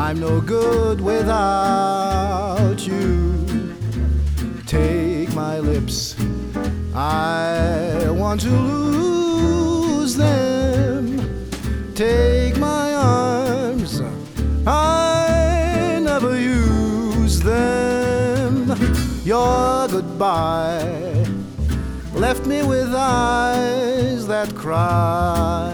I'm no good without you. Take my lips, I want to lose them. Take my arms, I never use them. Your goodbye left me with eyes that cry.